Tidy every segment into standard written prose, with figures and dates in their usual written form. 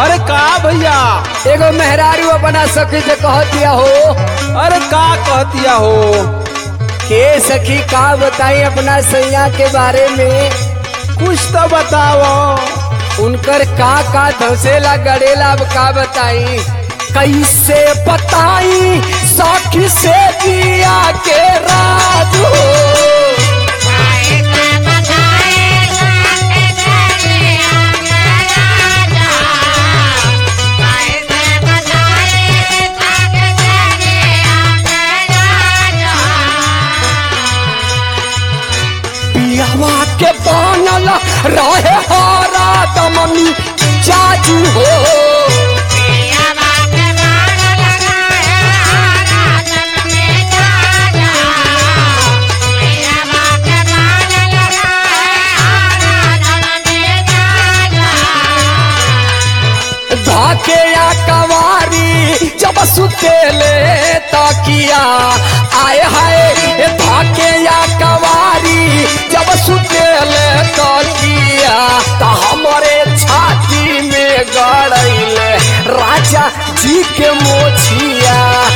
अरे का भैया एगो मेहरारू अपना सखी से कह दिया हो। अरे का कहतिया हो के सखी का बताई अपना सैया के बारे में, कुछ तो बताओ। उनकर का धसेला गड़ेला अब का बताई। कैसे बताई सखी से दिया के राज हो। पियावा के बनल रहे हरा दमनी जाजू हो। धाके या कवारी जब सुतेले तकिया आए हाय। धाके या कवारी जब सुतेले तकिया तो हमारे छाती में गड़ैले राजा जी के मोछिया।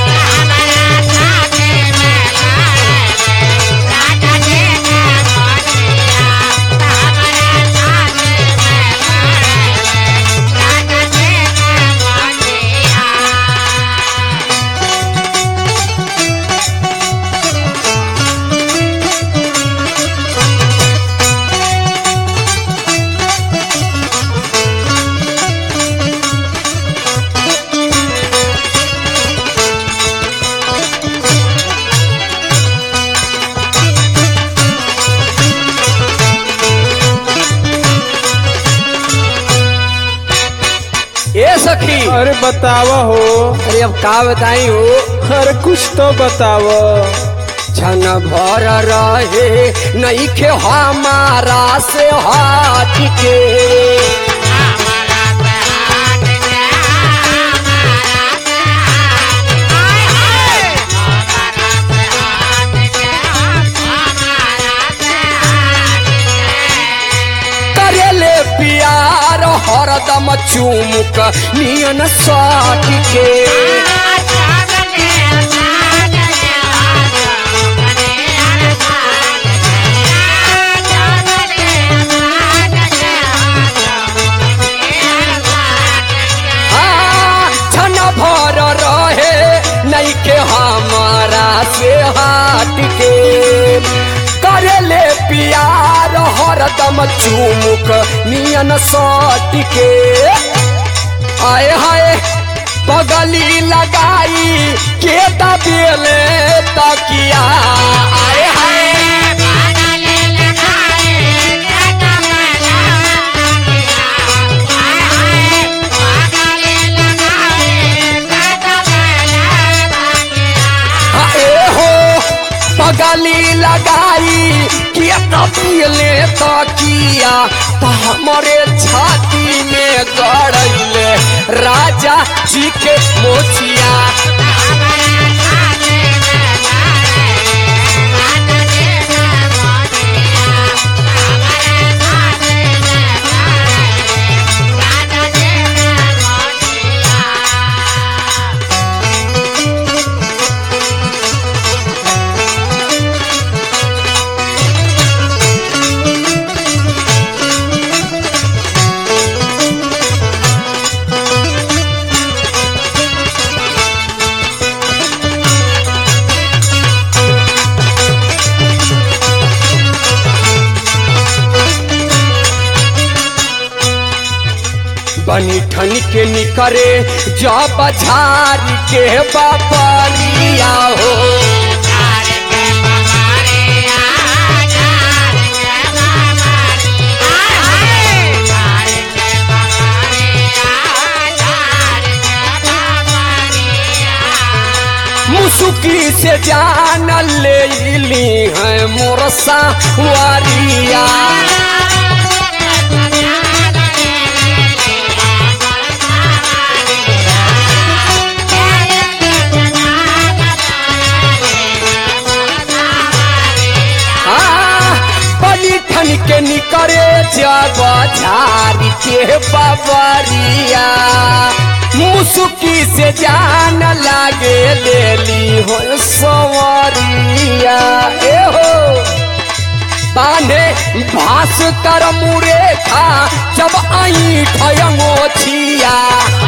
ए सखी अरे बताओ हो। अरे अब का बताई हो। अरे कुछ तो बताओ। छन भर रहे नहीं खे हमारा से हाथ के। करेले प्यार हरदम चुमुक नियन साथ के। भर रहे नहीं के हमारा से हाथ के। करेले प्यार हरदम चुमुक नियन साथ के। आए हाय बगली लगाई के दबेले तकिया। आए हाय गली लगाई कि तबीले तकिया तो हमारे छाती में गड़ैले राजा जी के मोचिया। बनी ठन के निकरे जब झारी के बापरिया हो। मुसुकी से जान ले ली है मोरसा वारिया। के निकरे जब झारी के बबरिया मुसुकी से जान लागे लेली हो सवरिया ए हो बांधे भास कर मुरे खा जब आई ठयंगोछिया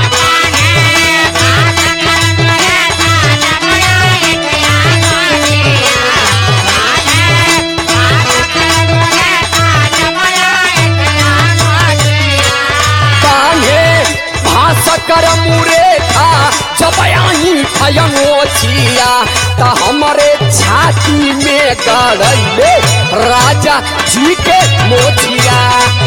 कर मुरे था जब आई ठयंगोछिया त हमरे छाती में गड़ले राजा जी के मोछिया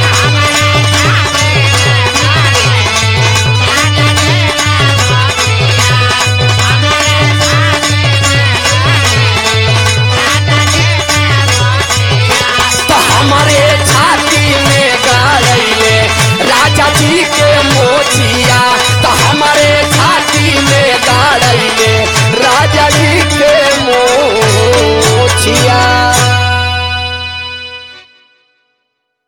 त हमरे छाती में गड़ले राजा जी के मोछिया